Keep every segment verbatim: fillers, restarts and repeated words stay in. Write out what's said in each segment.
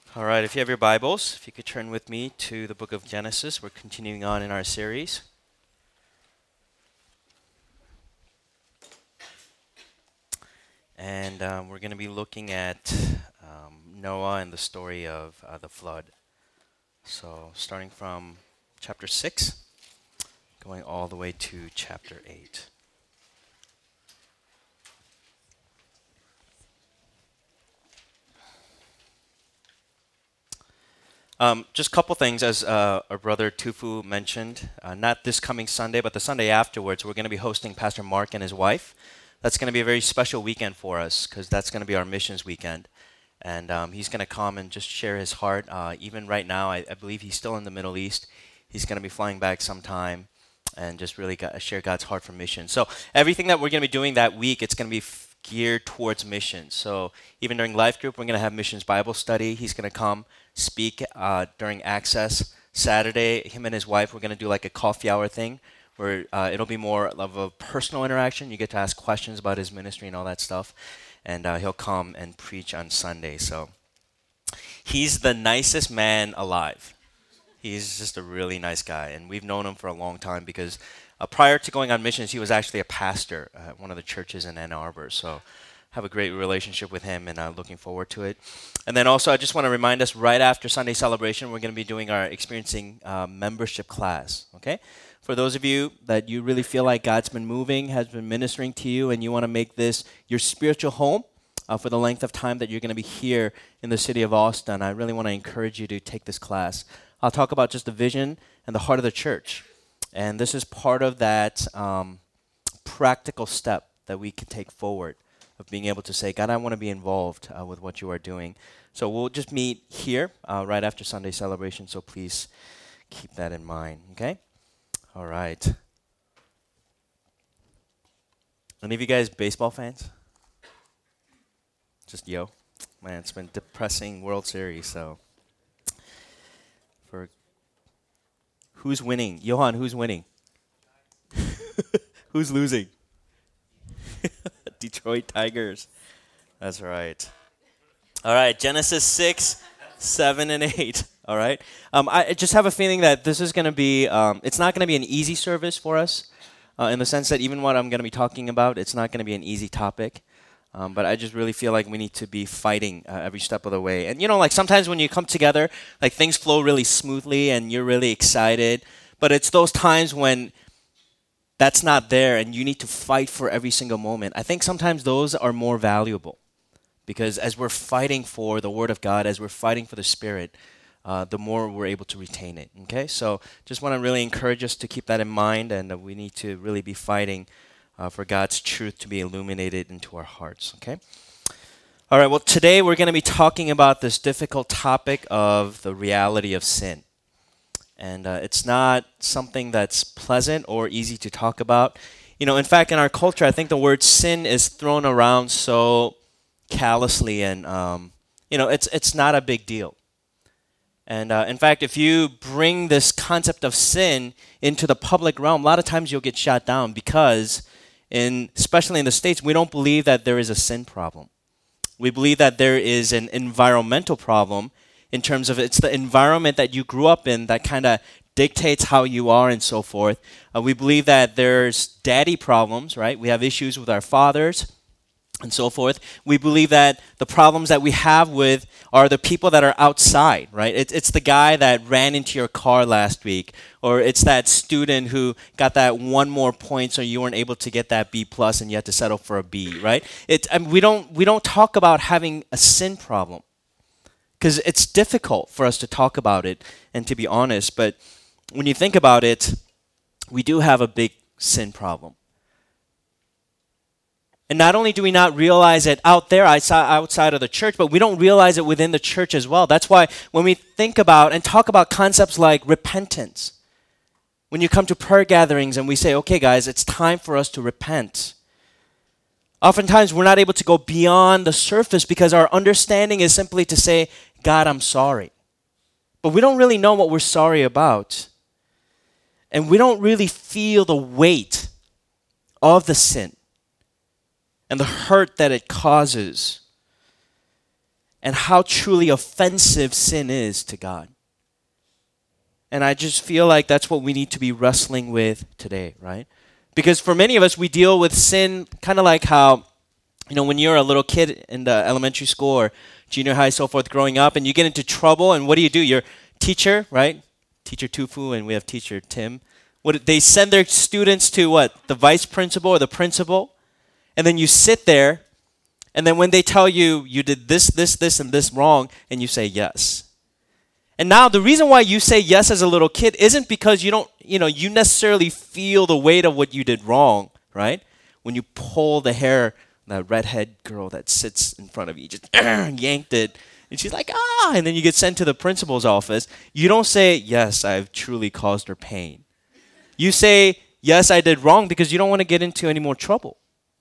All right, if you have your Bibles, if you could turn with me to the book of Genesis. We're continuing on in our series. And um, we're going to be looking at um, Noah and the story of uh, the flood. So, starting from chapter six, going all the way to chapter eight. Um, just a couple things, as uh, our brother Tufu mentioned. Uh, not this coming Sunday, but the Sunday afterwards, we're going to be hosting Pastor Mark and his wife. That's going to be a very special weekend for us because that's going to be our missions weekend. And um, he's going to come and just share his heart. Uh, even right now, I, I believe he's still in the Middle East. He's going to be flying back sometime and just really got, share God's heart for mission. So everything that we're going to be doing that week, it's going to be f- geared towards missions. So even during Life Group, we're going to have missions Bible study. He's going to come speak uh, during Access. Saturday, him and his wife, we're going to do like a coffee hour thing where uh, it'll be more of a personal interaction. You get to ask questions about his ministry and all that stuff. And uh, he'll come and preach on Sunday. So he's the nicest man alive. He's just a really nice guy. And we've known him for a long time because uh, prior to going on missions, he was actually a pastor at one of the churches in Ann Arbor. So have a great relationship with him and uh, looking forward to it. And then also, I just want to remind us, right after Sunday celebration, we're going to be doing our experiencing uh, membership class, okay? For those of you that you really feel like God's been moving, has been ministering to you, and you want to make this your spiritual home uh, for the length of time that you're going to be here in the city of Austin, I really want to encourage you to take this class. I'll talk about just the vision and the heart of the church. And this is part of that um, practical step that we can take forward of being able to say, God, I want to be involved uh, with what you are doing. So we'll just meet here uh, right after Sunday celebration, so please keep that in mind, okay? All right. Any of you guys baseball fans? Just yo. Man, it's been depressing World Series, so. For who's winning? Johan, who's winning? Who's losing? Detroit Tigers. That's right. All right, Genesis six, seven, and eight. All right. Um, I just have a feeling that this is going to be, um, it's not going to be an easy service for us uh, in the sense that even what I'm going to be talking about, it's not going to be an easy topic. Um, but I just really feel like we need to be fighting uh, every step of the way. And, you know, like sometimes when you come together, like things flow really smoothly and you're really excited. But it's those times when that's not there and you need to fight for every single moment. I think sometimes those are more valuable because as we're fighting for the Word of God, as we're fighting for the Spirit, uh, the more we're able to retain it. Okay, so just want to really encourage us to keep that in mind, and uh, we need to really be fighting uh, for God's truth to be illuminated into our hearts. Okay. All right. Well, today we're going to be talking about this difficult topic of the reality of sin. And uh, it's not something that's pleasant or easy to talk about. You know, in fact, in our culture, I think the word sin is thrown around so callously, and um, you know, it's it's not a big deal. And uh, in fact, if you bring this concept of sin into the public realm, a lot of times you'll get shot down because, in especially in the States, we don't believe that there is a sin problem. We believe that there is an environmental problem in terms of it's the environment that you grew up in that kind of dictates how you are and so forth. Uh, we believe that there's daddy problems, right? We have issues with our fathers and so forth. We believe that the problems that we have with are the people that are outside, right? It's, it's the guy that ran into your car last week, or it's that student who got that one more point so you weren't able to get that B plus and you had to settle for a B, right? It's, I mean, we don't we don't talk about having a sin problem because it's difficult for us to talk about it and to be honest. But when you think about it, we do have a big sin problem. And not only do we not realize it out there outside of the church, but we don't realize it within the church as well. That's why when we think about and talk about concepts like repentance, when you come to prayer gatherings and we say, okay, guys, it's time for us to repent. Oftentimes we're not able to go beyond the surface because our understanding is simply to say, God, I'm sorry. But we don't really know what we're sorry about. And we don't really feel the weight of the sin and the hurt that it causes. and how truly offensive sin is to God. And I just feel like that's what we need to be wrestling with today, right? Because for many of us, we deal with sin kind of like how, you know, when you're a little kid in the elementary school or junior high, so forth, growing up, and you get into trouble, and what do you do? Your teacher, right? Teacher Tufu, and we have teacher Tim. What, they send their students to what? The vice principal or the principal, and then you sit there, and then when they tell you you did this, this, this, and this wrong, and you say yes. And now the reason why you say yes as a little kid isn't because you don't, you know, you necessarily feel the weight of what you did wrong, right? When you pull the hair, that redhead girl that sits in front of you, just yanked it, and she's like, ah, and then you get sent to the principal's office. You don't say, yes, I've truly caused her pain. You say, yes, I did wrong because you don't want to get into any more trouble.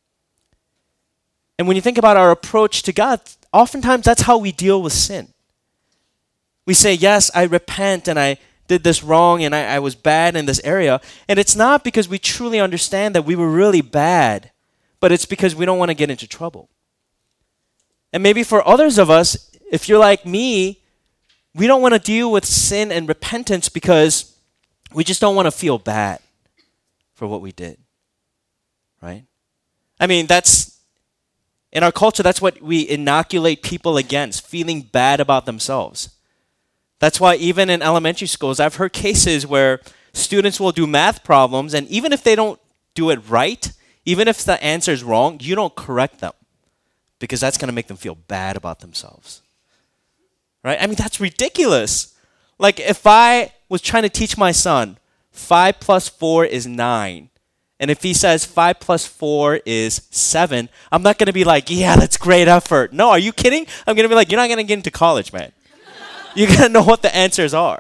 And when you think about our approach to God, oftentimes that's how we deal with sin. We say, yes, I repent and I did this wrong and I, I was bad in this area. And it's not because we truly understand that we were really bad, but it's because we don't want to get into trouble. And maybe for others of us, if you're like me, we don't want to deal with sin and repentance because we just don't want to feel bad for what we did, right? I mean, that's, in our culture, that's what we inoculate people against, feeling bad about themselves. That's why even in elementary schools, I've heard cases where students will do math problems, and even if they don't do it right, even if the answer is wrong, you don't correct them because that's going to make them feel bad about themselves. Right? I mean, that's ridiculous. Like if I was trying to teach my son, five plus four is nine. And if he says five plus four is seven, I'm not going to be like, yeah, that's great effort. No, are you kidding? I'm going to be like, you're not going to get into college, man. You got to know what the answers are.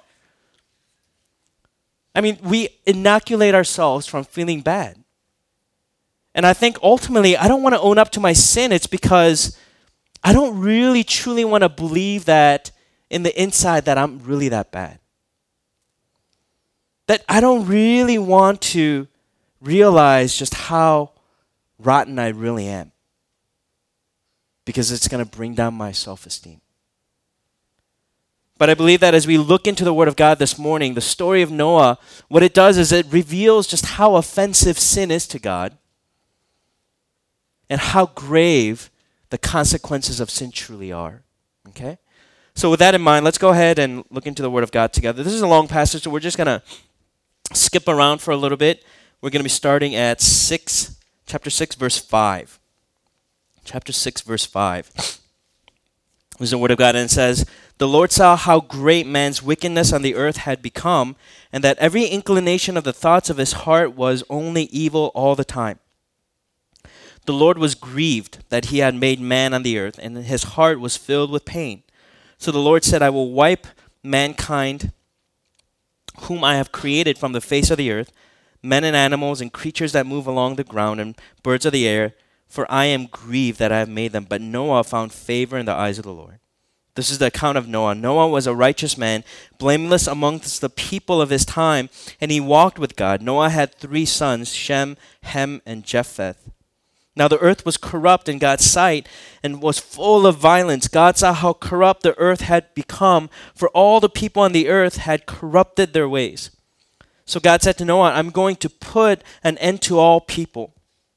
I mean, we inoculate ourselves from feeling bad. And I think ultimately, I don't want to own up to my sin. It's because I don't really truly want to believe that in the inside that I'm really that bad. That I don't really want to realize just how rotten I really am. Because it's going to bring down my self-esteem. But I believe that as we look into the Word of God this morning, the story of Noah, what it does is it reveals just how offensive sin is to God and how grave the consequences of sin truly are. Okay? So with that in mind, let's go ahead and look into the Word of God together. This is a long passage, so we're just going to skip around for a little bit. We're going to be starting at six, chapter six, verse five. Chapter six, verse five. This is the Word of God, and it says, "The Lord saw how great man's wickedness on the earth had become, and that every inclination of the thoughts of his heart was only evil all the time. The Lord was grieved that he had made man on the earth, and his heart was filled with pain. So the Lord said, I will wipe mankind, whom I have created from the face of the earth, men and animals and creatures that move along the ground and birds of the air, for I am grieved that I have made them. But Noah found favor in the eyes of the Lord." This is the account of Noah. Noah was a righteous man, blameless amongst the people of his time, and he walked with God. Noah had three sons, Shem, Ham, and Japheth. Now the earth was corrupt in God's sight and was full of violence. God saw how corrupt the earth had become, for all the people on the earth had corrupted their ways. So God said to Noah, I'm going to put an end to all people,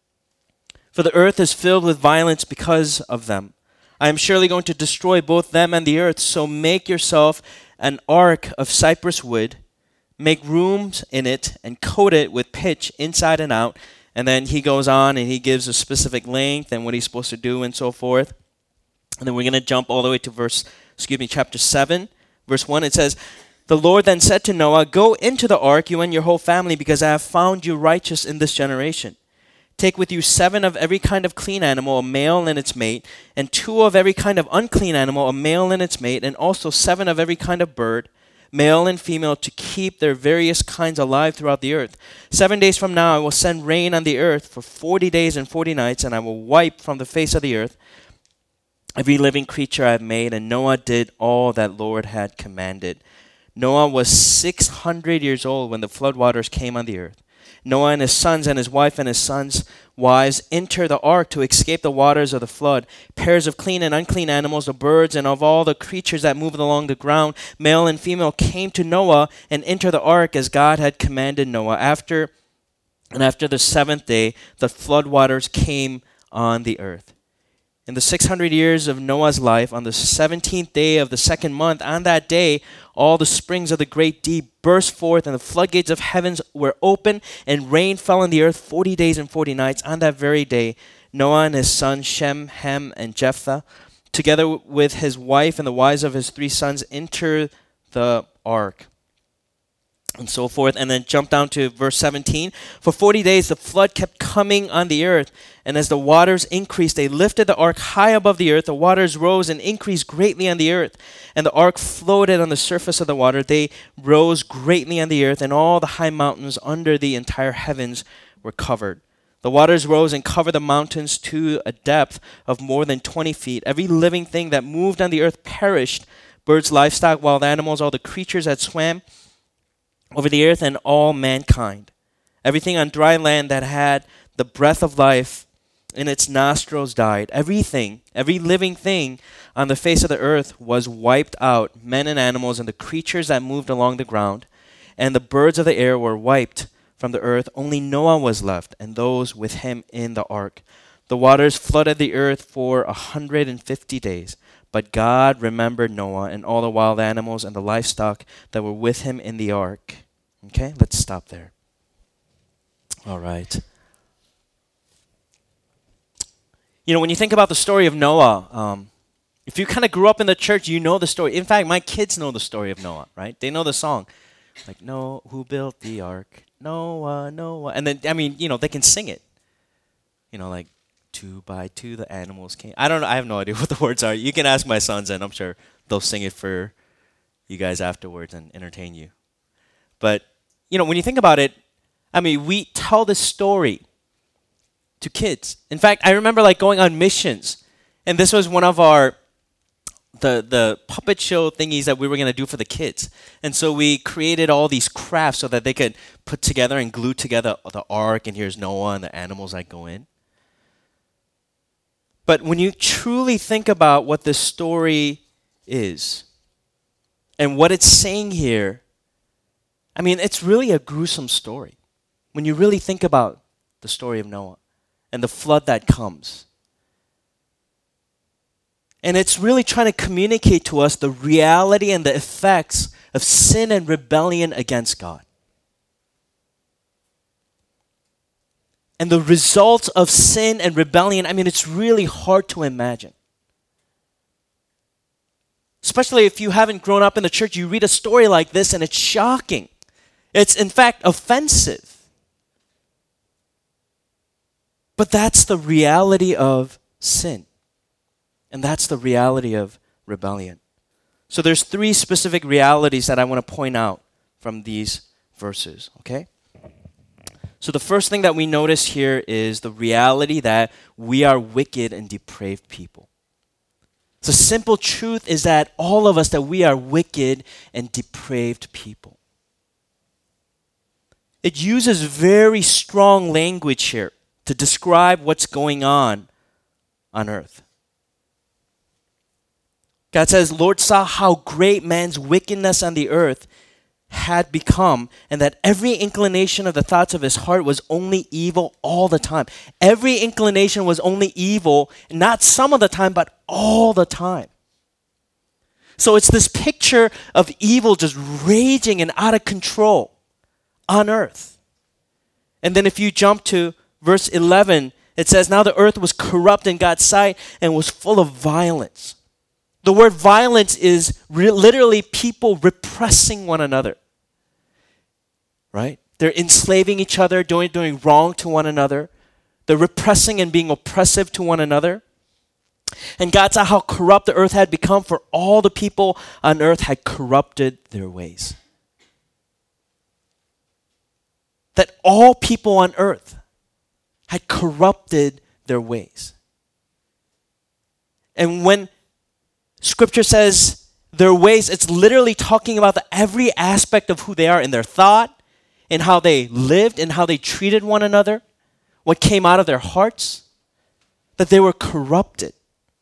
for the earth is filled with violence because of them. I am surely going to destroy both them and the earth, so make yourself an ark of cypress wood, make rooms in it, and coat it with pitch inside and out. And then he goes on and he gives a specific length and what he's supposed to do and so forth. And then we're going to jump all the way to verse, excuse me, chapter seven, verse one. It says, "The Lord then said to Noah, go into the ark, you and your whole family, because I have found you righteous in this generation. Take with you seven of every kind of clean animal, a male and its mate, and two of every kind of unclean animal, a male and its mate, and also seven of every kind of bird, male and female, to keep their various kinds alive throughout the earth. Seven days from now I will send rain on the earth for forty days and forty nights, and I will wipe from the face of the earth every living creature I have made." And Noah did all that Lord had commanded. Noah was six hundred years old when the floodwaters came on the earth. Noah and his sons and his wife and his sons' wives enter the ark to escape the waters of the flood. Pairs of clean and unclean animals, the birds, and of all the creatures that moved along the ground, male and female, came to Noah and entered the ark as God had commanded Noah. After and after the seventh day, the flood waters came on the earth. In the six hundred years of Noah's life, on the seventeenth day of the second month, on that day, all the springs of the great deep burst forth, and the floodgates of heavens were open, and rain fell on the earth forty days and forty nights. On that very day, Noah and his sons Shem, Ham, and Japheth, together with his wife and the wives of his three sons, entered the ark. And so forth. And then jump down to verse seventeen. For forty days the flood kept coming on the earth, and as the waters increased, they lifted the ark high above the earth. The waters rose and increased greatly on the earth, and the ark floated on the surface of the water. They rose greatly on the earth, and all the high mountains under the entire heavens were covered. The waters rose and covered the mountains to a depth of more than twenty feet. Every living thing that moved on the earth perished, birds, livestock, wild animals, all the creatures that swam over the earth, and all mankind. Everything on dry land that had the breath of life in its nostrils died. Everything, every living thing on the face of the earth was wiped out, men and animals and the creatures that moved along the ground, and the birds of the air were wiped from the earth. Only Noah was left, and those with him in the ark. The waters flooded the earth for a hundred and fifty days. But God remembered Noah and all the wild animals and the livestock that were with him in the ark. Okay, let's stop there. All right. You know, when you think about the story of Noah, um, if you kind of grew up in the church, you know the story. In fact, my kids know the story of Noah, right? They know the song. Like, Noah, who built the ark? Noah, Noah. And then, I mean, you know, they can sing it. You know, like, two by two the animals came. I don't know. I have no idea what the words are. You can ask my sons, and I'm sure they'll sing it for you guys afterwards and entertain you. But, you know, when you think about it, I mean, we tell this story to kids. In fact, I remember like going on missions, and this was one of our the the puppet show thingies that we were going to do for the kids. And so we created all these crafts so that they could put together and glue together the ark, and here's Noah and the animals that go in. But when you truly think about what this story is and what it's saying here, I mean, it's really a gruesome story. When you really think about the story of Noah and the flood that comes. And it's really trying to communicate to us the reality and the effects of sin and rebellion against God. And the results of sin and rebellion, I mean, it's really hard to imagine. Especially if you haven't grown up in the church, you read a story like this and it's shocking. It's, in fact, offensive. But that's the reality of sin. And that's the reality of rebellion. So there's three specific realities that I want to point out from these verses, okay? So the first thing that we notice here is the reality that we are wicked and depraved people. The simple truth is that all of us, that we are wicked and depraved people. It uses very strong language here to describe what's going on on earth. God says, Lord saw how great man's wickedness on the earth had become, and that every inclination of the thoughts of his heart was only evil all the time. Every inclination was only evil, not some of the time, but all the time. So it's this picture of evil just raging and out of control on earth. And then if you jump to verse eleven, it says, now the earth was corrupt in God's sight and was full of violence. The word violence is re- literally people repressing one another. Right? They're enslaving each other, doing, doing wrong to one another. They're repressing and being oppressive to one another. And God saw how corrupt the earth had become, for all the people on earth had corrupted their ways. That all people on earth had corrupted their ways. And when Scripture says their ways, it's literally talking about the every aspect of who they are, in their thought, in how they lived and how they treated one another, what came out of their hearts, that they were corrupted.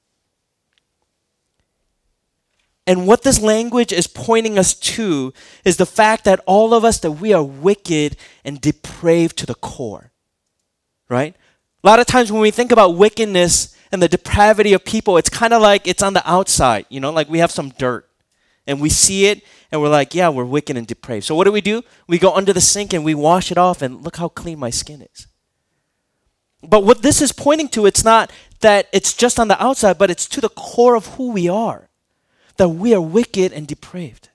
And what this language is pointing us to is the fact that all of us, that we are wicked and depraved to the core, right? A lot of times when we think about wickedness and the depravity of people, it's kind of like it's on the outside, you know, like we have some dirt and we see it and we're like, yeah, we're wicked and depraved. So what do we do? We go under the sink and we wash it off and look how clean my skin is. But what this is pointing to, it's not that it's just on the outside, but it's to the core of who we are. That we are wicked and depraved.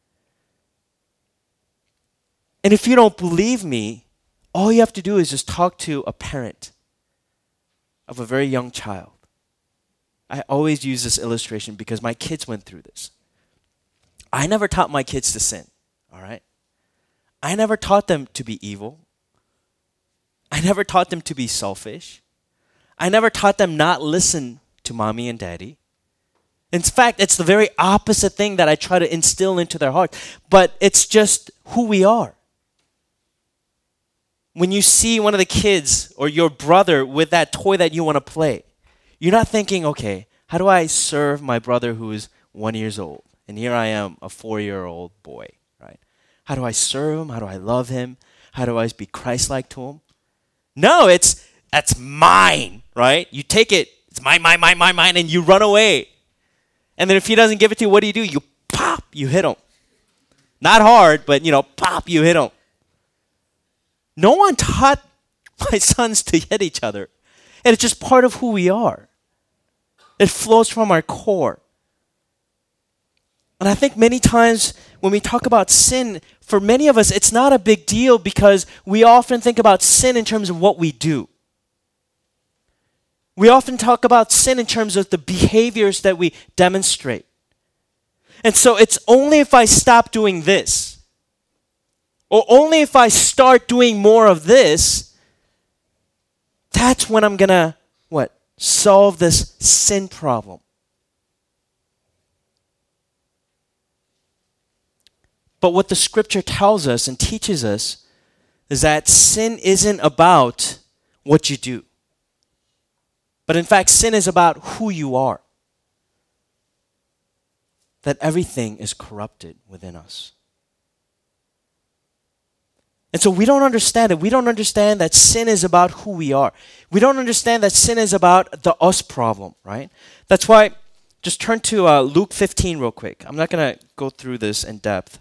And if you don't believe me, all you have to do is just talk to a parent of a very young child. I always use this illustration because my kids went through this. I never taught my kids to sin, all right? I never taught them to be evil. I never taught them to be selfish. I never taught them not listen to mommy and daddy. In fact, it's the very opposite thing that I try to instill into their heart. But it's just who we are. When you see one of the kids or your brother with that toy that you want to play, you're not thinking, okay, how do I serve my brother who is one years old? And here I am, a four-year-old boy, right? How do I serve him? How do I love him? How do I be Christ-like to him? No, it's, that's mine, right? You take it, it's mine, mine, mine, mine, mine, and you run away. And then if he doesn't give it to you, what do you do? You pop, you hit him. Not hard, but, you know, pop, you hit him. No one taught my sons to hit each other. And it's just part of who we are. It flows from our core. And I think many times when we talk about sin, for many of us, it's not a big deal because we often think about sin in terms of what we do. We often talk about sin in terms of the behaviors that we demonstrate. And so it's only if I stop doing this, or only if I start doing more of this, that's when I'm going to, what, solve this sin problem. But what the scripture tells us and teaches us is that sin isn't about what you do. But in fact, sin is about who you are. That everything is corrupted within us. And so we don't understand it. We don't understand that sin is about who we are. We don't understand that sin is about the us problem, right? That's why, just turn to uh, Luke fifteen real quick. I'm not going to go through this in depth.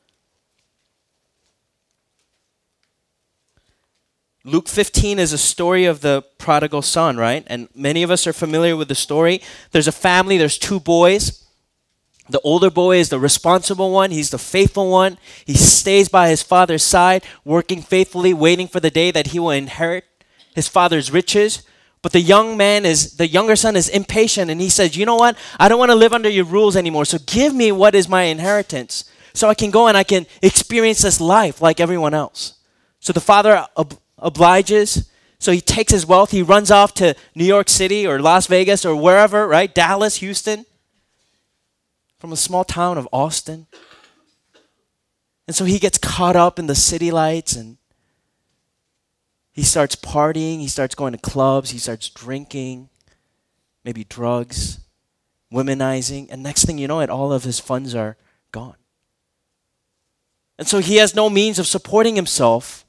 Luke fifteen is a story of the prodigal son, right? And many of us are familiar with the story. There's a family, there's two boys. The older boy is the responsible one. He's the faithful one. He stays by his father's side, working faithfully, waiting for the day that he will inherit his father's riches. But the young man is, the younger son is impatient and he says, you know what? I don't want to live under your rules anymore. So give me what is my inheritance so I can go and I can experience this life like everyone else. So the father ob- obliges. So he takes his wealth. He runs off to New York City or Las Vegas or wherever, right? Dallas, Houston. From a small town of Austin. And so he gets caught up in the city lights and he starts partying. He starts going to clubs. He starts drinking, maybe drugs, womanizing. And next thing you know, it, all of his funds are gone. And so he has no means of supporting himself.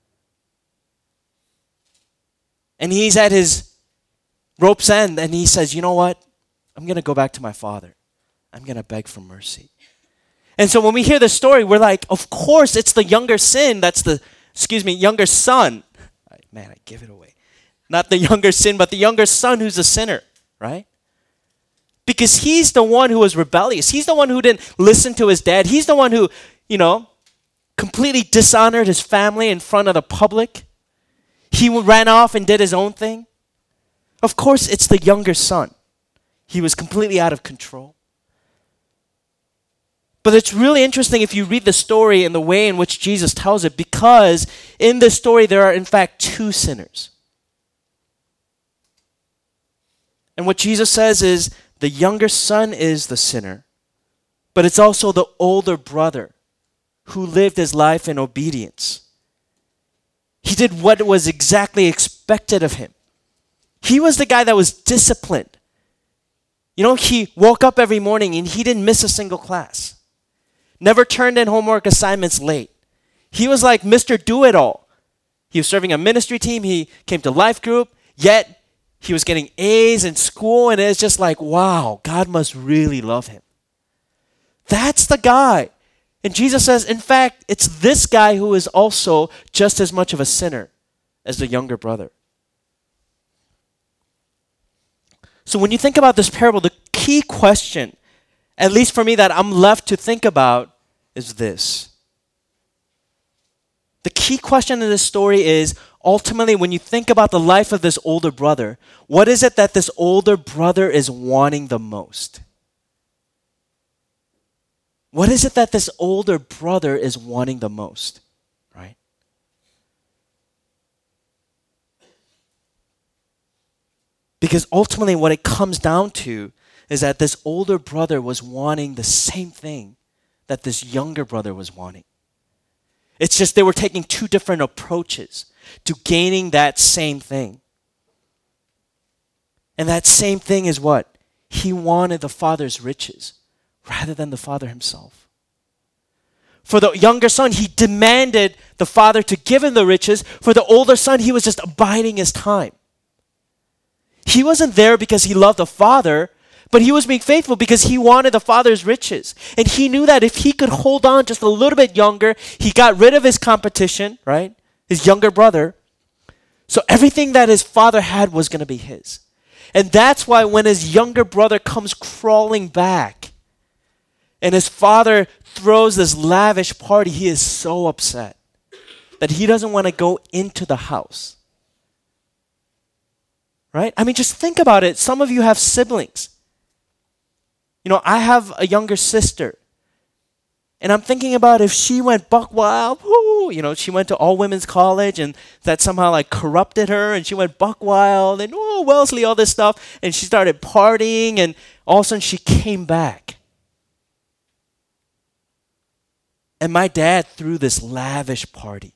And he's at his rope's end and he says, you know what? I'm going to go back to my father. I'm going to beg for mercy. And so when we hear the story, we're like, of course, it's the younger sin. That's the, excuse me, younger son. Man, I give it away. Not the younger sin, but the younger son who's a sinner, right? Because he's the one who was rebellious. He's the one who didn't listen to his dad. He's the one who, you know, completely dishonored his family in front of the public. He ran off and did his own thing. Of course, it's the younger son. He was completely out of control. But it's really interesting if you read the story and the way in which Jesus tells it, because in this story there are in fact two sinners. And what Jesus says is the younger son is the sinner, but it's also the older brother who lived his life in obedience, He did what was exactly expected of him. He was the guy that was disciplined. You know, he woke up every morning and he didn't miss a single class. Never turned in homework assignments late. He was like Mister Do-It-All. He was serving a ministry team. He came to life group, yet he was getting A's in school, and it's just like, wow, God must really love him. That's the guy. And Jesus says, in fact, it's this guy who is also just as much of a sinner as the younger brother. So when you think about this parable, the key question, at least for me, that I'm left to think about is this. The key question in this story is, ultimately, when you think about the life of this older brother, what is it that this older brother is wanting the most? What is it that this older brother is wanting the most, right? Because ultimately what it comes down to is that this older brother was wanting the same thing that this younger brother was wanting. It's just they were taking two different approaches to gaining that same thing. And that same thing is what? He wanted the father's riches rather than the father himself. For the younger son, he demanded the father to give him the riches. For the older son, he was just abiding his time. He wasn't there because he loved the father, but he was being faithful because he wanted the father's riches. And he knew that if he could hold on just a little bit younger, he got rid of his competition, right? His younger brother. So everything that his father had was going to be his. And that's why when his younger brother comes crawling back and his father throws this lavish party, he is so upset that he doesn't want to go into the house. Right? I mean, just think about it. Some of you have siblings. You know, I have a younger sister. And I'm thinking about if she went buck wild, whoo, you know, she went to all women's college and that somehow like corrupted her and she went buck wild and oh, Wellesley, all this stuff. And she started partying and all of a sudden she came back. And my dad threw this lavish party.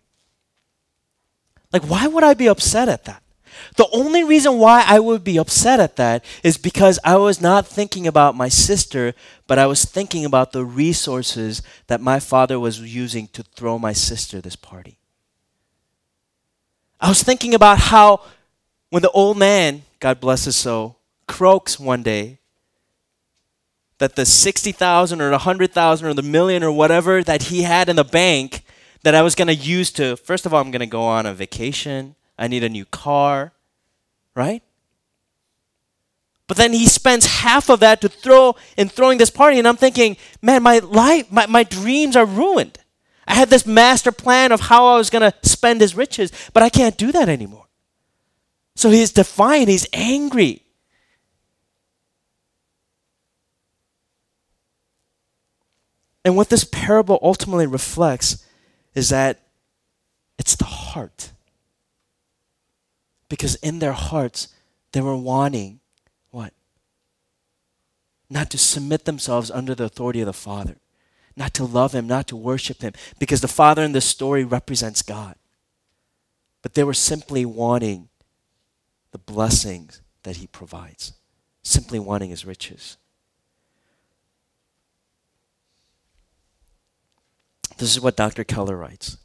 Like, why would I be upset at that? The only reason why I would be upset at that is because I was not thinking about my sister, but I was thinking about the resources that my father was using to throw my sister this party. I was thinking about how when the old man, God bless his soul, croaks one day, that the sixty thousand or the one hundred thousand or the million or whatever that he had in the bank that I was going to use to, first of all, I'm going to go on a vacation. I need a new car, right? But then he spends half of that to throw in throwing this party, and I'm thinking, man, my life, my, my dreams are ruined. I had this master plan of how I was going to spend his riches, but I can't do that anymore. So he's defiant, he's angry. And what this parable ultimately reflects is that it's the heart. Because in their hearts, they were wanting what? Not to submit themselves under the authority of the Father. Not to love Him, not to worship Him. Because the Father in this story represents God. But they were simply wanting the blessings that He provides. Simply wanting His riches. This is what Doctor Keller writes.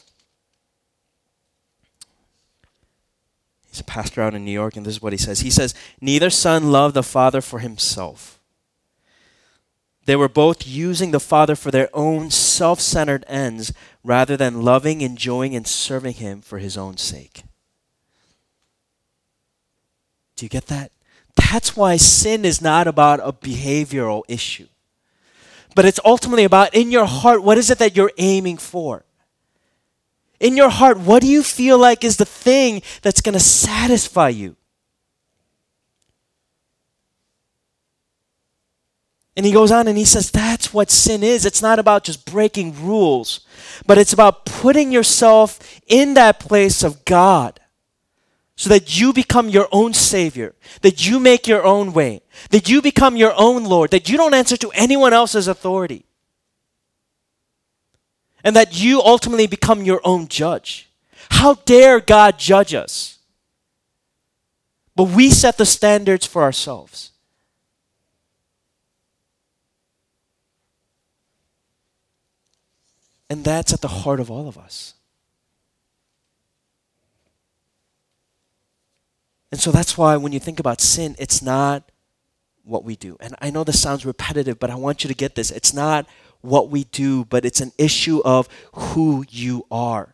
He's a pastor out in New York, and this is what he says. He says, neither son loved the father for himself. They were both using the father for their own self-centered ends rather than loving, enjoying, and serving him for his own sake. Do you get that? That's why sin is not about a behavioral issue. But it's ultimately about, in your heart, what is it that you're aiming for? In your heart, what do you feel like is the thing that's going to satisfy you? And he goes on and he says, that's what sin is. It's not about just breaking rules, but it's about putting yourself in that place of God so that you become your own Savior, that you make your own way, that you become your own Lord, that you don't answer to anyone else's authority. And that you ultimately become your own judge. How dare God judge us? But we set the standards for ourselves. And that's at the heart of all of us. And so that's why when you think about sin, it's not what we do. And I know this sounds repetitive, but I want you to get this. It's not what we do, but it's an issue of who you are.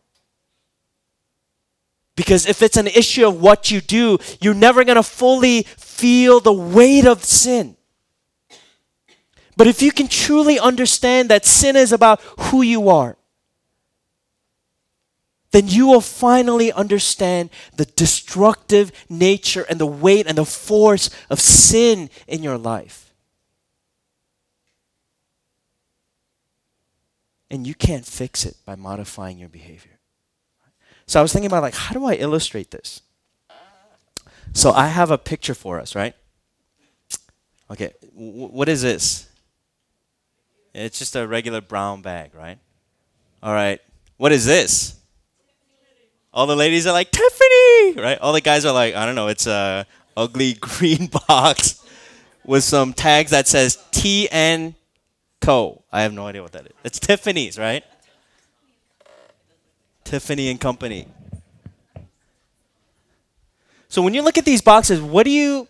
Because if it's an issue of what you do, you're never going to fully feel the weight of sin. But if you can truly understand that sin is about who you are, then you will finally understand the destructive nature and the weight and the force of sin in your life. And you can't fix it by modifying your behavior. So I was thinking about, like, how do I illustrate this? So I have a picture for us, right? Okay, w- what is this? It's just a regular brown bag, right? All right, what is this? All the ladies are like, Tiffany, right? All the guys are like, I don't know, it's a ugly green box with some tags that says T N Co. I have no idea what that is. It's Tiffany's, right? Tiffany and Company. So when you look at these boxes, what do you,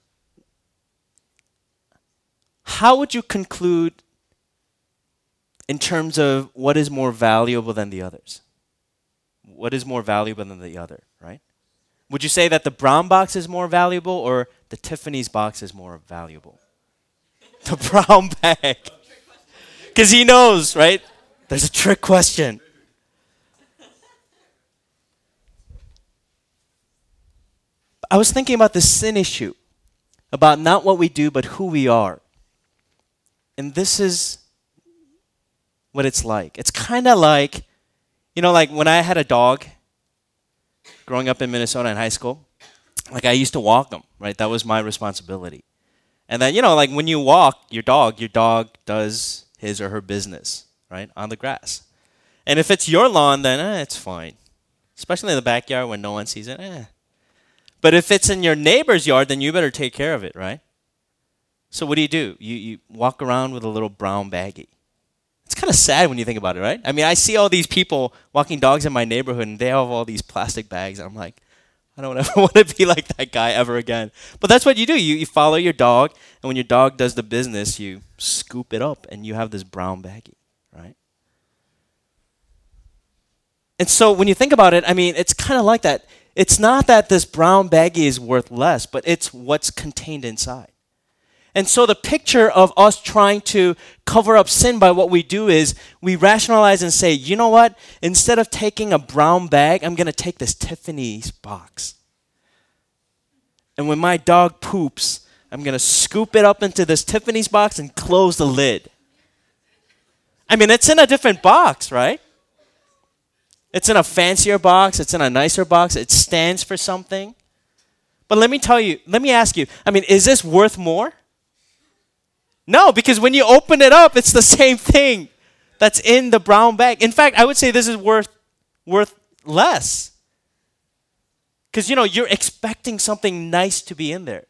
how would you conclude in terms of what is more valuable than the others? What is more valuable than the other, right? Would you say that the brown box is more valuable or the Tiffany's box is more valuable? The brown bag. Because he knows, right? There's a trick question. I was thinking about the sin issue, about not what we do, but who we are. And this is what it's like. It's kind of like, you know, like when I had a dog growing up in Minnesota in high school, like I used to walk them, right? That was my responsibility. And then, you know, like when you walk your dog, your dog does his or her business, right, on the grass. And if it's your lawn, then eh, it's fine. Especially in the backyard when no one sees it, eh. But if it's in your neighbor's yard, then you better take care of it, right? So what do you do? You, you walk around with a little brown baggie. It's kind of sad when you think about it, right? I mean, I see all these people walking dogs in my neighborhood, and they have all these plastic bags. And I'm like, I don't ever want to be like that guy ever again. But that's what you do. You, you follow your dog, and when your dog does the business, you scoop it up, and you have this brown baggie, right? And so when you think about it, I mean, it's kind of like that. It's not that this brown baggie is worth less, but it's what's contained inside. And so the picture of us trying to cover up sin by what we do is we rationalize and say, you know what? Instead of taking a brown bag, I'm going to take this Tiffany's box. And when my dog poops, I'm going to scoop it up into this Tiffany's box and close the lid. I mean, it's in a different box, right? It's in a fancier box. It's in a nicer box. It stands for something. But let me tell you, let me ask you, I mean, is this worth more? No, because when you open it up, it's the same thing that's in the brown bag. In fact, I would say this is worth worth less. Because, you know, you're expecting something nice to be in there.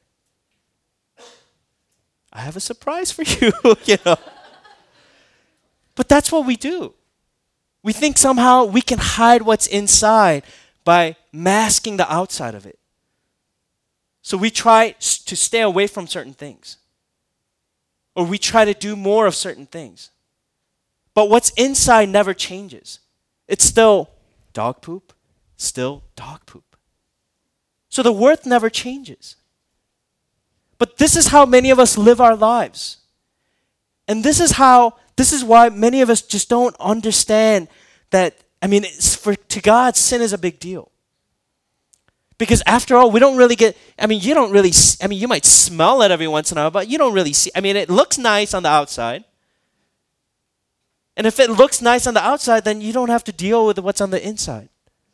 I have a surprise for you, you know. But that's what we do. We think somehow we can hide what's inside by masking the outside of it. So we try to stay away from certain things. Or we try to do more of certain things. But what's inside never changes. It's still dog poop, still dog poop. So the worth never changes. But this is how many of us live our lives. And this is how, this is why many of us just don't understand that, I mean, it's for to God, sin is a big deal. Because after all, we don't really get, I mean, you don't really, I mean, you might smell it every once in a while, but you don't really see, I mean, it looks nice on the outside. And if it looks nice on the outside, then you don't have to deal with what's on the inside.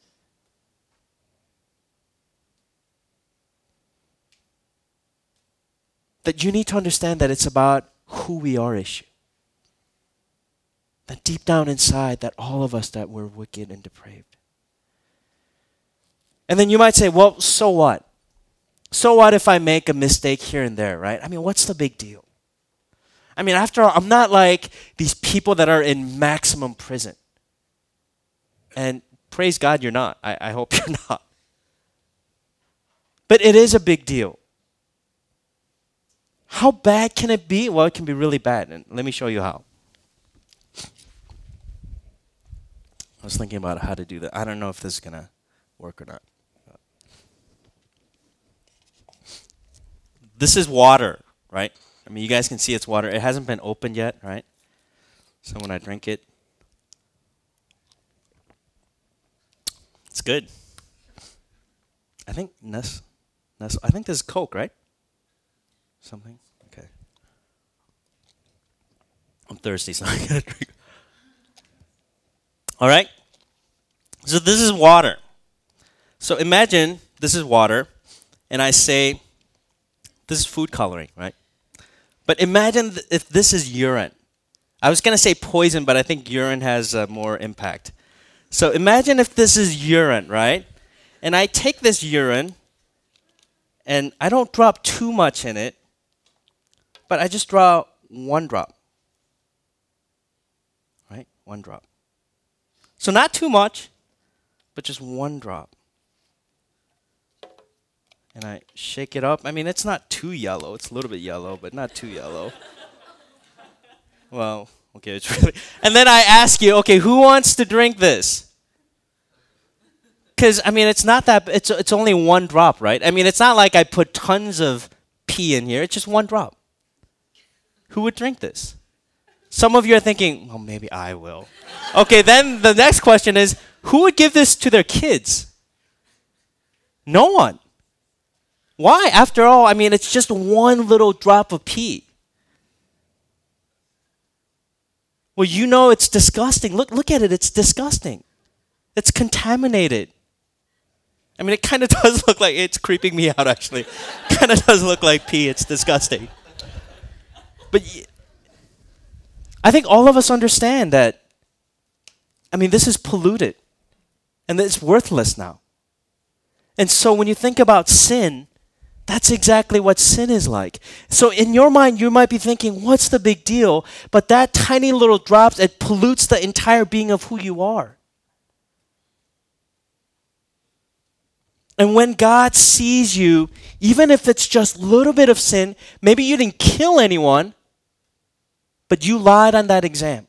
That you need to understand that it's about who we are issue. That deep down inside, that all of us, that we're wicked and depraved. And then you might say, well, so what? So what if I make a mistake here and there, right? I mean, what's the big deal? I mean, after all, I'm not like these people that are in maximum prison. And praise God you're not. I, I hope you're not. But it is a big deal. How bad can it be? Well, it can be really bad. And let me show you how. I was thinking about how to do that. I don't know if this is going to work or not. This is water, right? I mean, you guys can see it's water. It hasn't been opened yet, right? So when I drink it, it's good. I think Ness, Ness, I think this is Coke, right? Something? Okay. I'm thirsty, so I gotta drink. All right? So this is water. So imagine this is water, and I say, this is food coloring, right? But imagine th- if this is urine. I was going to say poison, but I think urine has uh, more impact. So imagine if this is urine, right? And I take this urine, and I don't drop too much in it, but I just draw one drop. Right? One drop. So not too much, but just one drop. And I shake it up. I mean, it's not too yellow. It's a little bit yellow, but not too yellow. Well, okay, it's really... And then I ask you, okay, who wants to drink this? Because, I mean, it's not that... It's, it's only one drop, right? I mean, it's not like I put tons of pee in here. It's just one drop. Who would drink this? Some of you are thinking, well, maybe I will. Okay, then the next question is, who would give this to their kids? No one. Why? After all, I mean, it's just one little drop of pee. Well, you know it's disgusting. Look, look at it. It's disgusting. It's contaminated. I mean, it kind of does look like it's creeping me out, actually. Kind of does look like pee. It's disgusting. But y- I think all of us understand that, I mean, this is polluted. And it's worthless now. And so when you think about sin, that's exactly what sin is like. So in your mind, you might be thinking, what's the big deal? But that tiny little drop, it pollutes the entire being of who you are. And when God sees you, even if it's just a little bit of sin, maybe you didn't kill anyone, but you lied on that exam.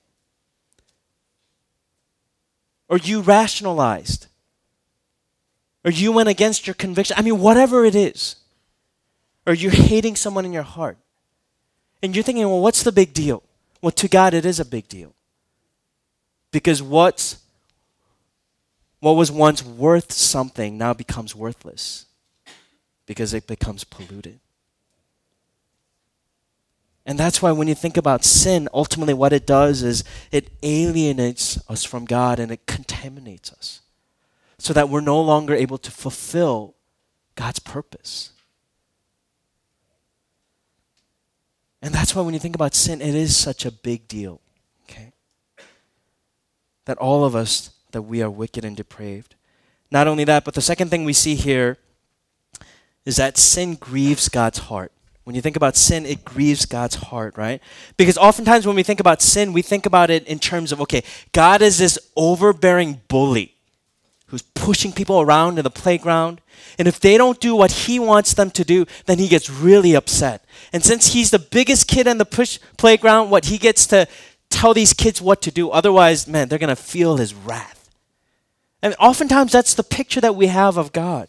Or you rationalized. Or you went against your conviction. I mean, whatever it is. Or you're hating someone in your heart. And you're thinking, well, what's the big deal? Well, to God, it is a big deal. Because what's, what was once worth something now becomes worthless. Because it becomes polluted. And that's why when you think about sin, ultimately what it does is it alienates us from God and it contaminates us. So that we're no longer able to fulfill God's purpose. And that's why when you think about sin, it is such a big deal, okay? That all of us, that we are wicked and depraved. Not only that, but the second thing we see here is that sin grieves God's heart. When you think about sin, it grieves God's heart, right? Because oftentimes when we think about sin, we think about it in terms of, okay, God is this overbearing bully who's pushing people around in the playground. And if they don't do what he wants them to do, then he gets really upset. And since he's the biggest kid in the push playground, what he gets to tell these kids what to do. Otherwise, man, they're going to feel his wrath. And oftentimes that's the picture that we have of God.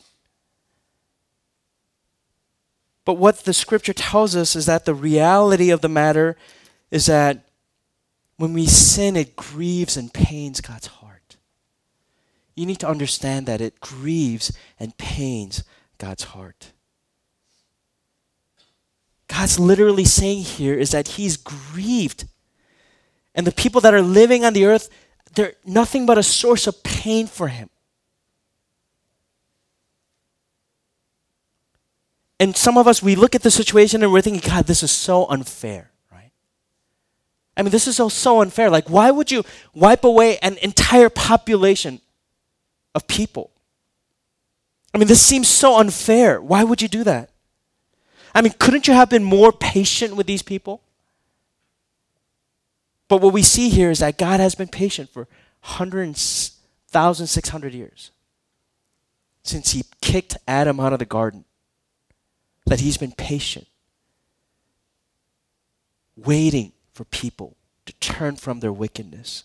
But what the scripture tells us is that the reality of the matter is that when we sin, it grieves and pains God's heart. You need to understand that it grieves and pains God's heart. God's literally saying here is that he's grieved. And the people that are living on the earth, they're nothing but a source of pain for him. And some of us, we look at the situation and we're thinking, God, this is so unfair, right? I mean, this is so, so unfair. Like, why would you wipe away an entire population of people? I mean, this seems so unfair. Why would you do that? I mean, couldn't you have been more patient with these people? But what we see here is that God has been patient for one hundred thousand six hundred years. Since he kicked Adam out of the garden. That he's been patient. Waiting for people to turn from their wickedness.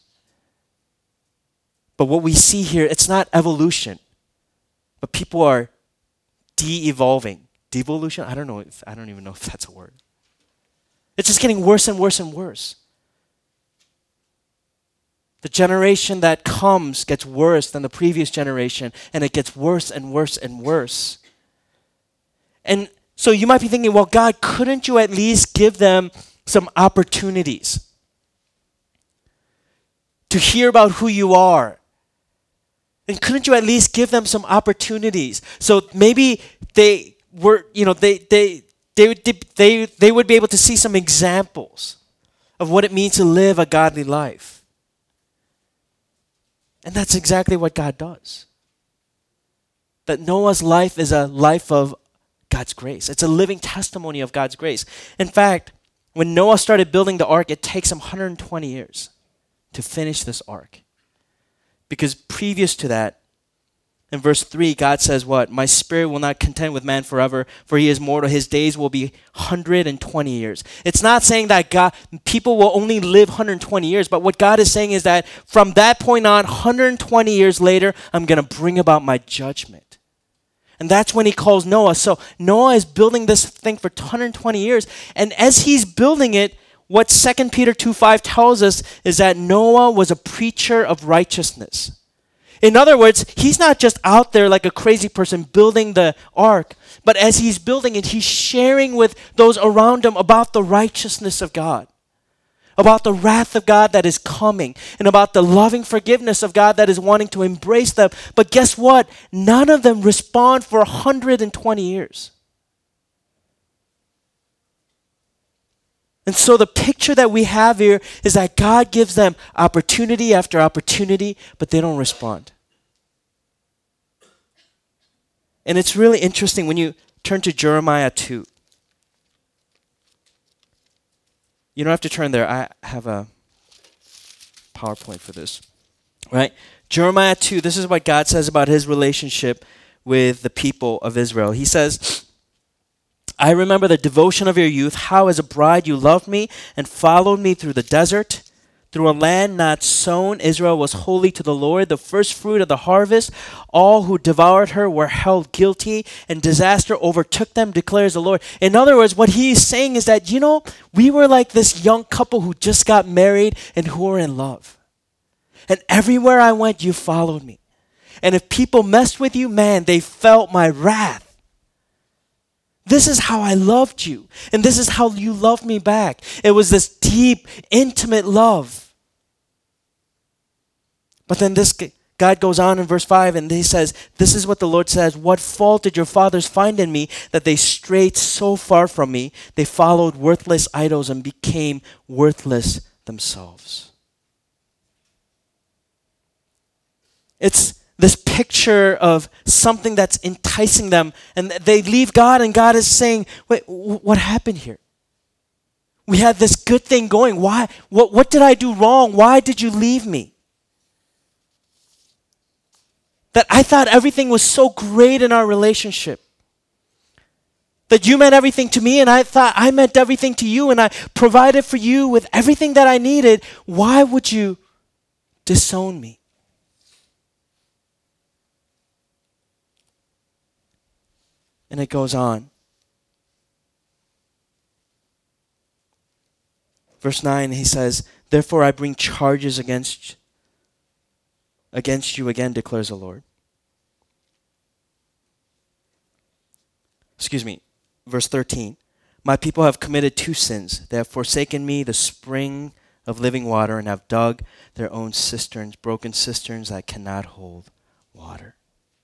But what we see here, it's not evolution. But people are de-evolving. Devolution? I don't know if I don't even know if that's a word. It's just getting worse and worse and worse. The generation that comes gets worse than the previous generation, and it gets worse and worse and worse. And so you might be thinking, well, God, couldn't you at least give them some opportunities to hear about who you are? And couldn't you at least give them some opportunities? So maybe they were, you know, they they they they they would be able to see some examples of what it means to live a godly life. And that's exactly what God does. That Noah's life is a life of God's grace. It's a living testimony of God's grace. In fact, when Noah started building the ark, it takes him one hundred twenty years to finish this ark. Because previous to that, in verse three, God says what? My spirit will not contend with man forever, for he is mortal. His days will be one hundred twenty years. It's not saying that God, people will only live one hundred twenty years, but what God is saying is that from that point on, one hundred twenty years later, I'm going to bring about my judgment. And that's when he calls Noah. So Noah is building this thing for one hundred twenty years. And as he's building it, what Second Peter two five tells us is that Noah was a preacher of righteousness. In other words, he's not just out there like a crazy person building the ark, but as he's building it, he's sharing with those around him about the righteousness of God, about the wrath of God that is coming, and about the loving forgiveness of God that is wanting to embrace them. But guess what? None of them respond for one hundred twenty years. And so the picture that we have here is that God gives them opportunity after opportunity, but they don't respond. And it's really interesting when you turn to Jeremiah two. You don't have to turn there. I have a PowerPoint for this. Right? Jeremiah two, this is what God says about his relationship with the people of Israel. He says, I remember the devotion of your youth, how as a bride you loved me and followed me through the desert. Through a land not sown, Israel was holy to the Lord, the first fruit of the harvest. All who devoured her were held guilty, and disaster overtook them, declares the Lord. In other words, what he's saying is that, you know, we were like this young couple who just got married and who were in love. And everywhere I went, you followed me. And if people messed with you, man, they felt my wrath. This is how I loved you. And this is how you loved me back. It was this deep, intimate love. But then this God goes on in verse five and he says, this is what the Lord says, what fault did your fathers find in me that they strayed so far from me? They followed worthless idols and became worthless themselves. It's this picture of something that's enticing them, and they leave God, and God is saying, wait, what happened here? We had this good thing going. Why? What, what did I do wrong? Why did you leave me? That I thought everything was so great in our relationship. That you meant everything to me, and I thought I meant everything to you, and I provided for you with everything that I needed. Why would you disown me? And it goes on. Verse nine, he says, therefore I bring charges against, against you again, declares the Lord. Excuse me, verse thirteen. My people have committed two sins. They have forsaken me, the spring of living water, and have dug their own cisterns, broken cisterns that cannot hold water.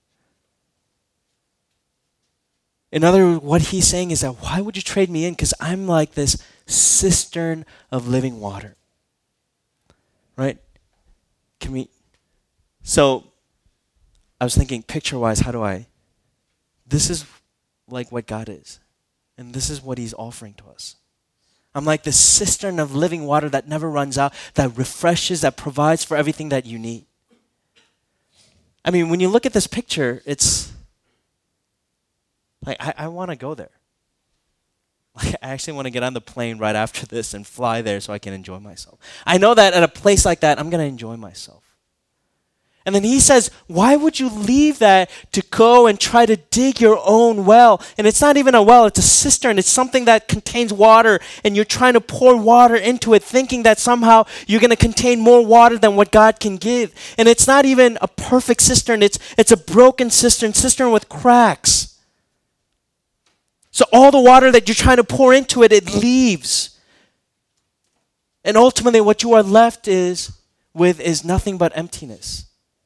In other words, what he's saying is that why would you trade me in? Because I'm like this cistern of living water. Right? Can we? So, I was thinking picture-wise, how do I this is like what God is. And this is what he's offering to us. I'm like the cistern of living water that never runs out, that refreshes, that provides for everything that you need. I mean, when you look at this picture, it's like, I, I want to go there. Like, I actually want to get on the plane right after this and fly there so I can enjoy myself. I know that at a place like that, I'm going to enjoy myself. And then he says, why would you leave that to go and try to dig your own well? And it's not even a well, it's a cistern. It's something that contains water, and you're trying to pour water into it, thinking that somehow you're going to contain more water than what God can give. And it's not even a perfect cistern. It's, it's a broken cistern, cistern with cracks. So all the water that you're trying to pour into it, it leaves. And ultimately what you are left is with is nothing but emptiness.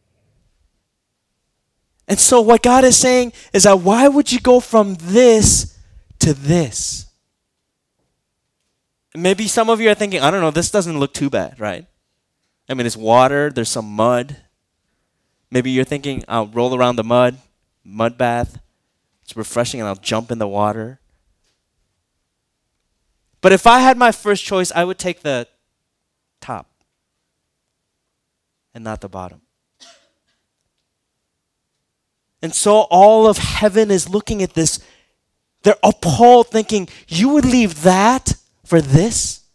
And so what God is saying is that why would you go from this to this? Maybe some of you are thinking, I don't know, this doesn't look too bad, right? I mean, it's water, there's some mud. Maybe you're thinking, I'll roll around the mud, mud bath. It's refreshing and I'll jump in the water. But if I had my first choice, I would take the top and not the bottom. And so all of heaven is looking at this. They're appalled, thinking, you would leave that for this?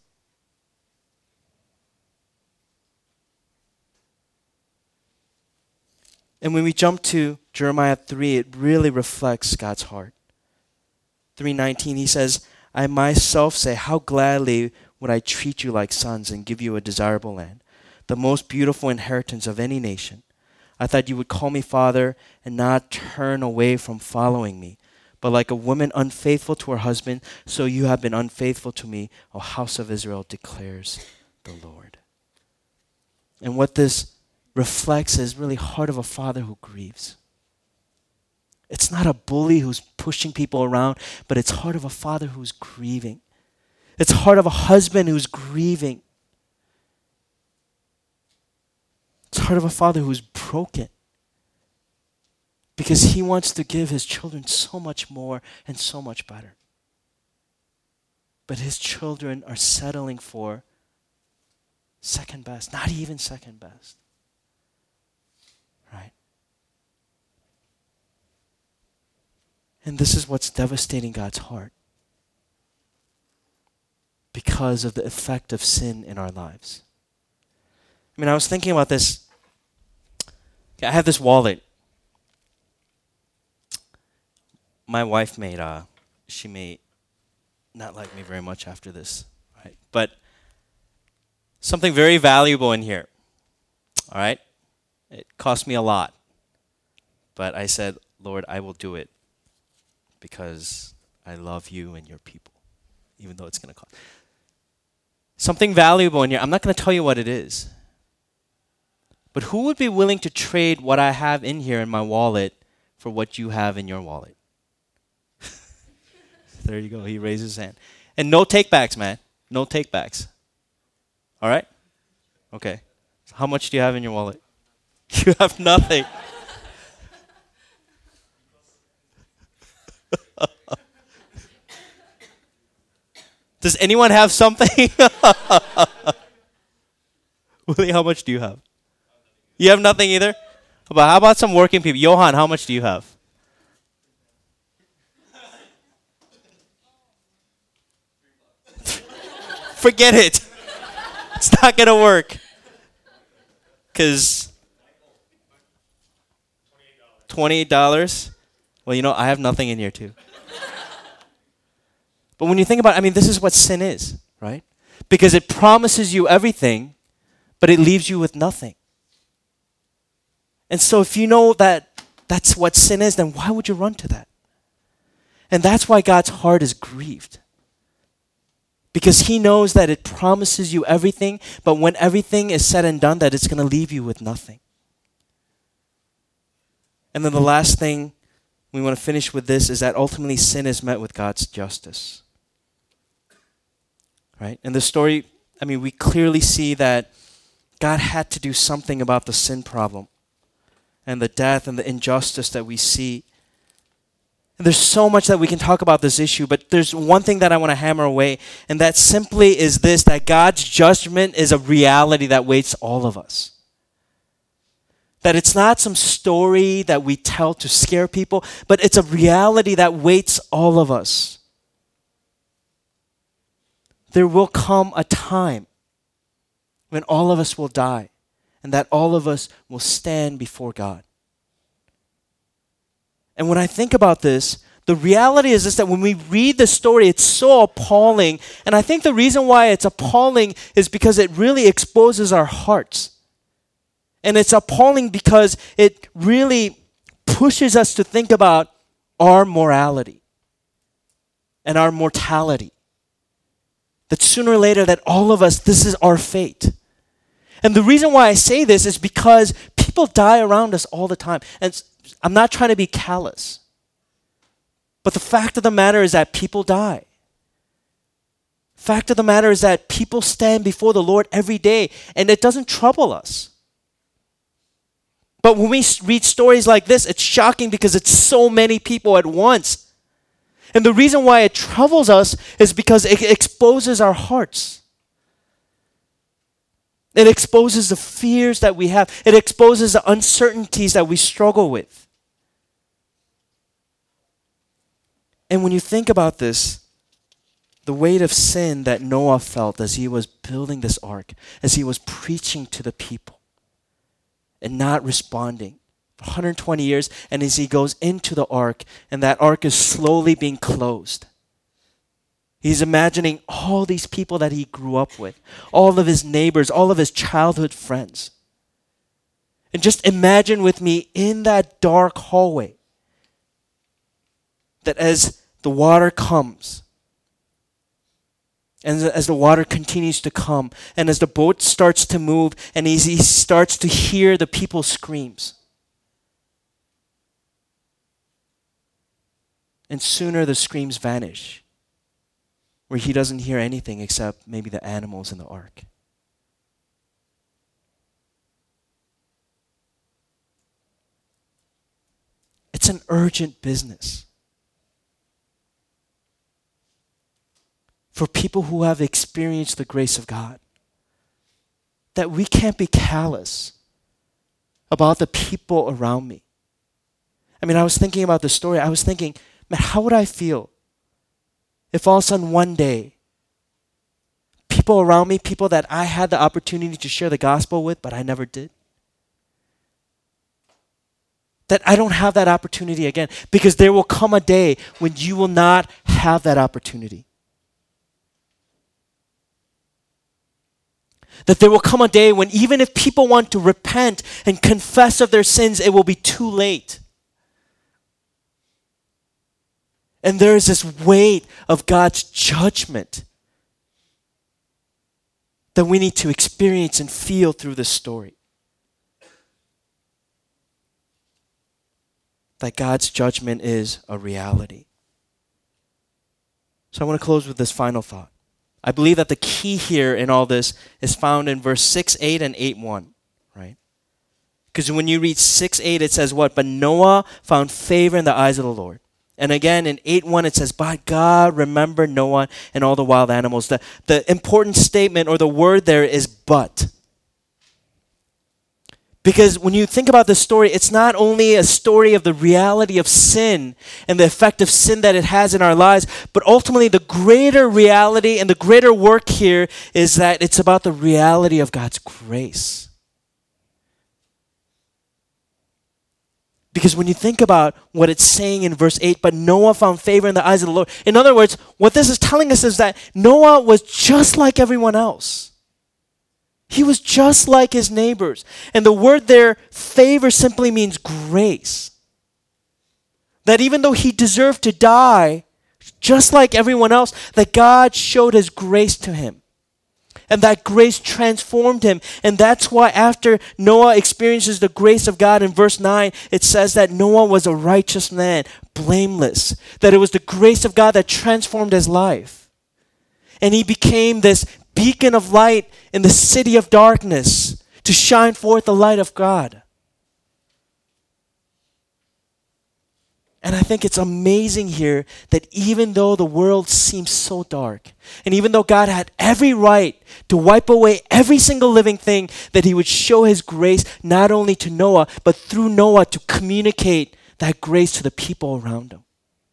And when we jump to Jeremiah three, it really reflects God's heart. three nineteen, he says, I myself say, how gladly would I treat you like sons and give you a desirable land, the most beautiful inheritance of any nation. I thought you would call me Father and not turn away from following me. But like a woman unfaithful to her husband, so you have been unfaithful to me, O house of Israel, declares the Lord. And what this reflects is really heart of a father who grieves. It's not a bully who's pushing people around, but it's heart of a father who's grieving. It's heart of a husband who's grieving. It's heart of a father who's broken because he wants to give his children so much more and so much better. But his children are settling for second best, not even second best. Right? And this is what's devastating God's heart because of the effect of sin in our lives. I mean, I was thinking about this. I have this wallet. My wife made, uh, she may not like me very much after this, right? But something very valuable in here, all right? It cost me a lot. But I said, Lord, I will do it because I love you and your people, even though it's going to cost. Something valuable in here. I'm not going to tell you what it is. But who would be willing to trade what I have in here in my wallet for what you have in your wallet? There you go. He raised his hand. And no takebacks, man. No takebacks. All right? Okay. So how much do you have in your wallet? You have nothing. Does anyone have something? Willie, how much do you have? You have nothing either? But how about some working people? Johan, how much do you have? Forget it. It's not going to work. Because twenty-eight dollars? Well, you know, I have nothing in here too. But when you think about it, I mean, this is what sin is, right? Because it promises you everything, but it leaves you with nothing. And so if you know that that's what sin is, then why would you run to that? And that's why God's heart is grieved. Because he knows that it promises you everything, but when everything is said and done, that it's going to leave you with nothing. And then the last thing we want to finish with this is that ultimately sin is met with God's justice. Right? In the story, I mean, we clearly see that God had to do something about the sin problem and the death and the injustice that we see. And there's so much that we can talk about this issue, but there's one thing that I want to hammer away, and that simply is this, that God's judgment is a reality that waits all of us. That it's not some story that we tell to scare people, but it's a reality that waits all of us. There will come a time when all of us will die, and that all of us will stand before God. And when I think about this, the reality is this, that when we read the story, it's so appalling. And I think the reason why it's appalling is because it really exposes our hearts. And it's appalling because it really pushes us to think about our morality and our mortality. That sooner or later, that all of us, this is our fate. And the reason why I say this is because people die around us all the time. And I'm not trying to be callous. But the fact of the matter is that people die. Fact of the matter is that people stand before the Lord every day, and it doesn't trouble us. But when we read stories like this, it's shocking because it's so many people at once. And the reason why it troubles us is because it exposes our hearts. It exposes the fears that we have. It exposes the uncertainties that we struggle with. And when you think about this, the weight of sin that Noah felt as he was building this ark, as he was preaching to the people and not responding for one hundred twenty years, and as he goes into the ark and that ark is slowly being closed. He's imagining all these people that he grew up with, all of his neighbors, all of his childhood friends. And just imagine with me in that dark hallway that as the water comes, and as the water continues to come, and as the boat starts to move, and he starts to hear the people's screams. And sooner the screams vanish, where he doesn't hear anything except maybe the animals in the ark. It's an urgent business. For people who have experienced the grace of God, that we can't be callous about the people around me. I mean, I was thinking about the story. I was thinking, man, how would I feel if all of a sudden one day, people around me, people that I had the opportunity to share the gospel with, but I never did, that I don't have that opportunity again, because there will come a day when you will not have that opportunity. That there will come a day when even if people want to repent and confess of their sins, it will be too late. And there is this weight of God's judgment that we need to experience and feel through this story. That God's judgment is a reality. So I want to close with this final thought. I believe that the key here in all this is found in verse six eight and eight one, right? Because when you read six eight, it says what? But Noah found favor in the eyes of the Lord. And again, in eight one, it says, by God, remember Noah and all the wild animals. The, the important statement or the word there is but. Because when you think about this story, it's not only a story of the reality of sin and the effect of sin that it has in our lives, but ultimately the greater reality and the greater work here is that it's about the reality of God's grace. Because when you think about what it's saying in verse eight, but Noah found favor in the eyes of the Lord. In other words, what this is telling us is that Noah was just like everyone else. He was just like his neighbors. And the word there, favor, simply means grace. That even though he deserved to die, just like everyone else, that God showed his grace to him. And that grace transformed him. And that's why after Noah experiences the grace of God in verse nine, it says that Noah was a righteous man, blameless. That it was the grace of God that transformed his life. And he became this beacon of light in the city of darkness to shine forth the light of God. And I think it's amazing here that even though the world seems so dark, and even though God had every right to wipe away every single living thing, that he would show his grace not only to Noah, but through Noah to communicate that grace to the people around him.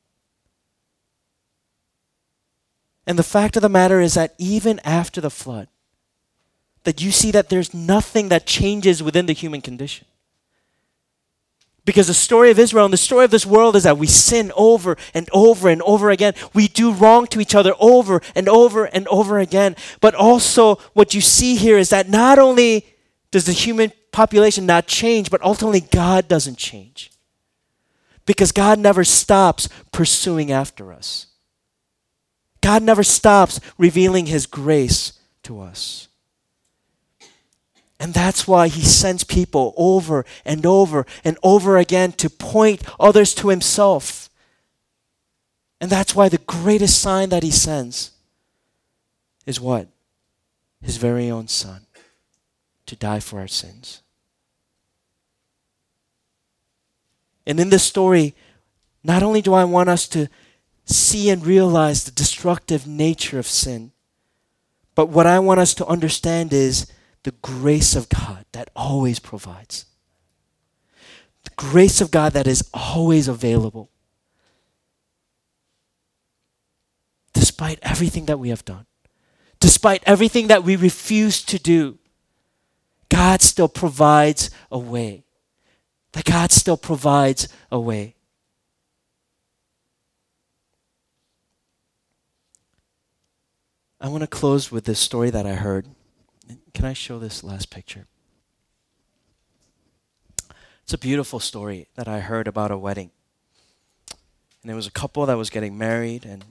And the fact of the matter is that even after the flood, that you see that there's nothing that changes within the human condition. Because the story of Israel and the story of this world is that we sin over and over and over again. We do wrong to each other over and over and over again. But also what you see here is that not only does the human population not change, but ultimately God doesn't change. Because God never stops pursuing after us. God never stops revealing his grace to us. And that's why he sends people over and over and over again to point others to himself. And that's why the greatest sign that he sends is what? His very own son to die for our sins. And in this story, not only do I want us to see and realize the destructive nature of sin, but what I want us to understand is the grace of God that always provides. The grace of God that is always available. Despite everything that we have done, despite everything that we refuse to do, God still provides a way. That God still provides a way. I want to close with this story that I heard. Can I show this last picture? It's a beautiful story that I heard about a wedding. And there was a couple that was getting married, and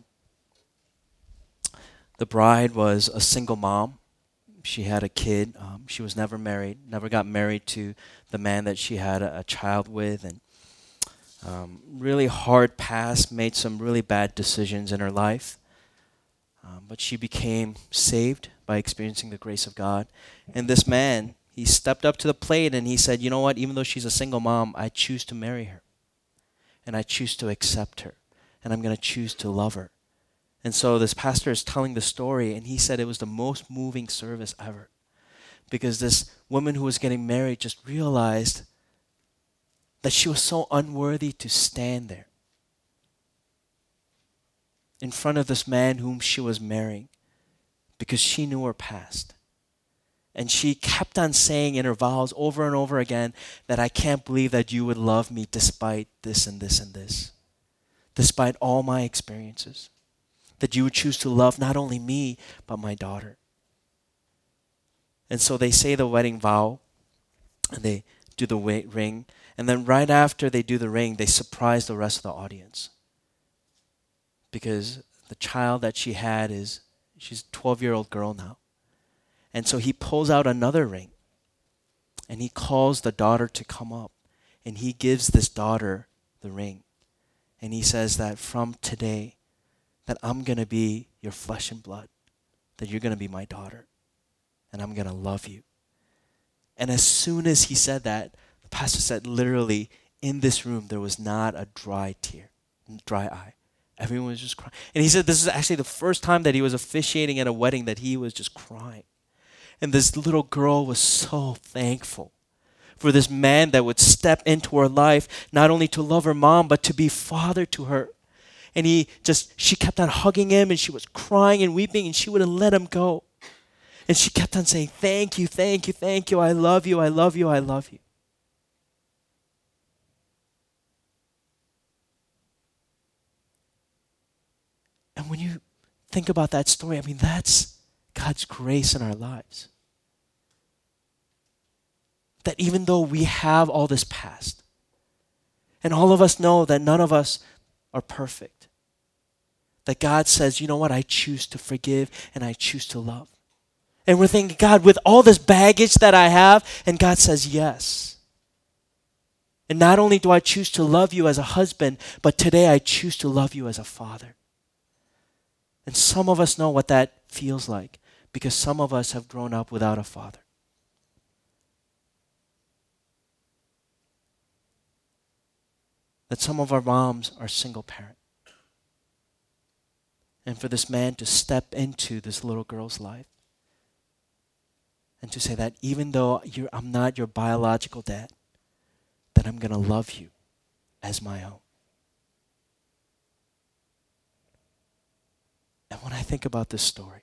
the bride was a single mom. She had a kid. Um, she was never married, never got married to the man that she had a, a child with, and um, really hard past, made some really bad decisions in her life. Um, but she became saved by experiencing the grace of God. And this man, he stepped up to the plate and he said, you know what, even though she's a single mom, I choose to marry her. And I choose to accept her. And I'm going to choose to love her. And so this pastor is telling the story, and he said it was the most moving service ever. Because this woman who was getting married just realized that she was so unworthy to stand there in front of this man whom she was marrying, because she knew her past. And she kept on saying in her vows over and over again that I can't believe that you would love me despite this and this and this. Despite all my experiences. That you would choose to love not only me, but my daughter. And so they say the wedding vow, and they do the wa- ring. And then right after they do the ring, they surprise the rest of the audience. Because the child that she had is, she's a twelve-year-old girl now. And so he pulls out another ring. And he calls the daughter to come up. And he gives this daughter the ring. And he says that from today, that I'm going to be your flesh and blood. That you're going to be my daughter. And I'm going to love you. And as soon as he said that, the pastor said literally in this room there was not a dry tear, dry eye. Everyone was just crying. And he said this is actually the first time that he was officiating at a wedding that he was just crying. And this little girl was so thankful for this man that would step into her life, not only to love her mom, but to be father to her. And he just, she kept on hugging him, and she was crying and weeping, and she wouldn't let him go. And she kept on saying, thank you, thank you, thank you. I love you, I love you, I love you. And when you think about that story, I mean, that's God's grace in our lives. That even though we have all this past, and all of us know that none of us are perfect, that God says, you know what, I choose to forgive and I choose to love. And we're thinking, God, with all this baggage that I have, and God says, yes. And not only do I choose to love you as a husband, but today I choose to love you as a father. And some of us know what that feels like, because some of us have grown up without a father. that some of our moms are single parent. And for this man to step into this little girl's life and to say that even though you're, I'm not your biological dad, that I'm going to love you as my own. And when I think about this story,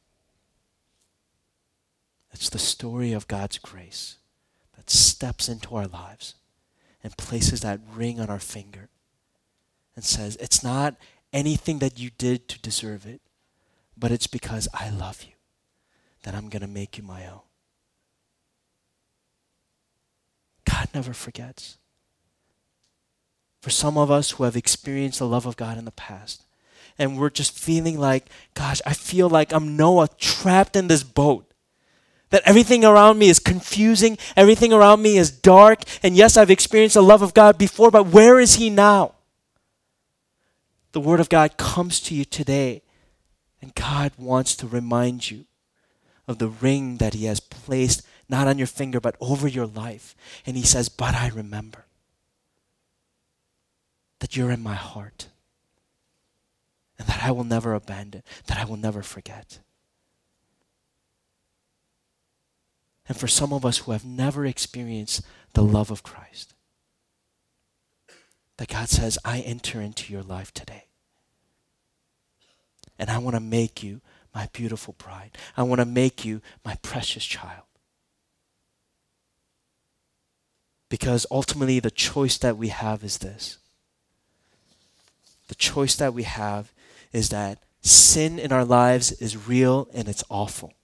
it's the story of God's grace that steps into our lives and places that ring on our finger and says, it's not anything that you did to deserve it, but it's because I love you that I'm going to make you my own. God never forgets. For some of us who have experienced the love of God in the past, and we're just feeling like, gosh, I feel like I'm Noah trapped in this boat. That everything around me is confusing, everything around me is dark, and yes, I've experienced the love of God before, but where is he now? The Word of God comes to you today, and God wants to remind you of the ring that he has placed, not on your finger, but over your life. And he says, but I remember that you're in my heart, and that I will never abandon, that I will never forget. And for some of us who have never experienced the love of Christ, that God says, I enter into your life today. And I want to make you my beautiful bride. I want to make you my precious child. Because ultimately the choice that we have is this. The choice that we have is that sin in our lives is real and it's awful.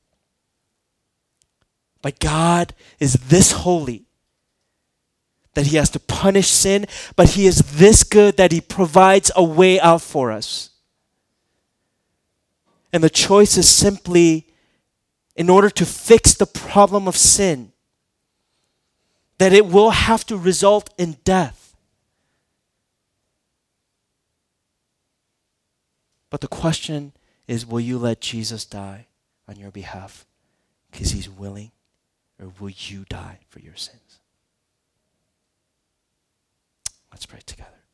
But God is this holy that he has to punish sin, but he is this good that he provides a way out for us. And the choice is simply, in order to fix the problem of sin, that it will have to result in death. But the question is, will you let Jesus die on your behalf because he's willing? Or will you die for your sins? Let's pray together.